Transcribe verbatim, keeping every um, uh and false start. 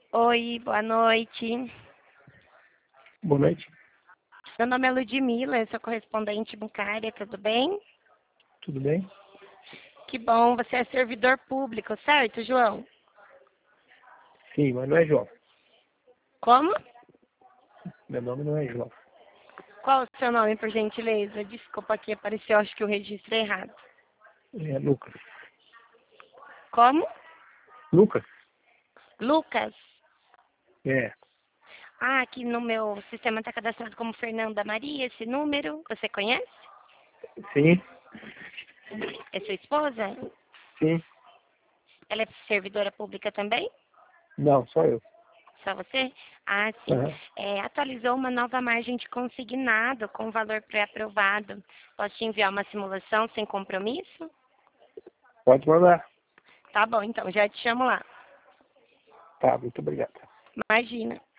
Oi, boa noite. Boa noite. Meu nome é Ludmila, eu sou correspondente bancária, tudo bem? Tudo bem? Que bom, você é servidor público, certo, João? Sim, mas não é João. Como? Meu nome não é João. Qual o seu nome, por gentileza? Desculpa, aqui apareceu, acho que o registro é errado. É Lucas. Como? Lucas? Lucas? É. Ah, aqui no meu sistema está cadastrado como Fernanda Maria, esse número, você conhece? Sim, É sua esposa? sim. Ela é servidora pública também? Não, só eu. Só você? Ah, sim. Aham. É, atualizou uma nova margem de consignado com valor pré-aprovado. Posso te enviar uma simulação sem compromisso? Pode mandar. Tá bom, então, já te chamo lá. Tá, muito obrigado. Imagina.